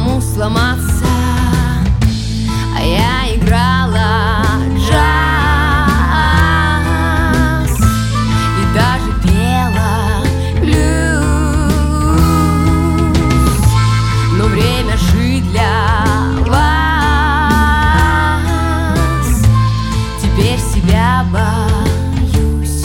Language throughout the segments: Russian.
кому сломаться, а я играла джаз и даже пела блюз. Но время жить для вас, теперь себя боюсь.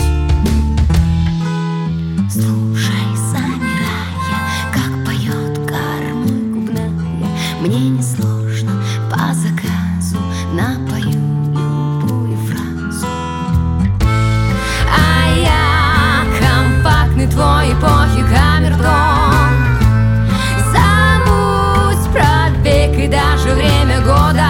Слушай, замирая, как поет гармонь губная, мне несложно по заказу напою любую фразу. А я компактный твой эпохи камертон. Забудь про век и даже время года.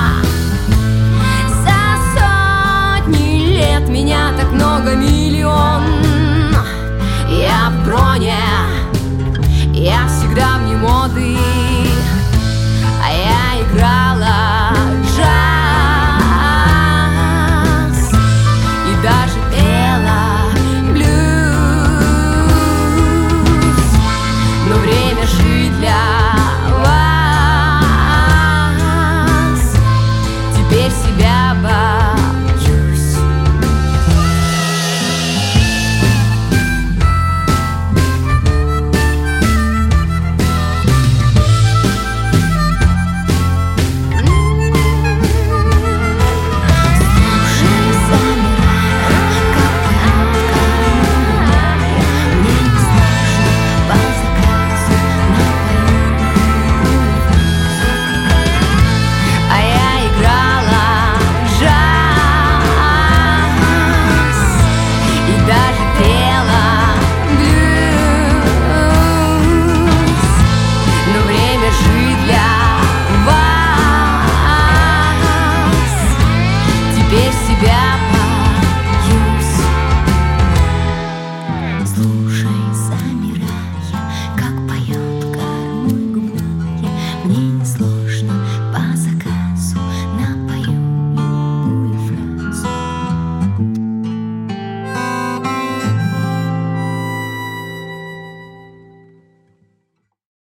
За сотни лет меня так много, миллион. Я в броне, я всегда вне моды, а я играла джаз и даже пела блюз. Но время жить для вас, теперь себя боюсь. Жить для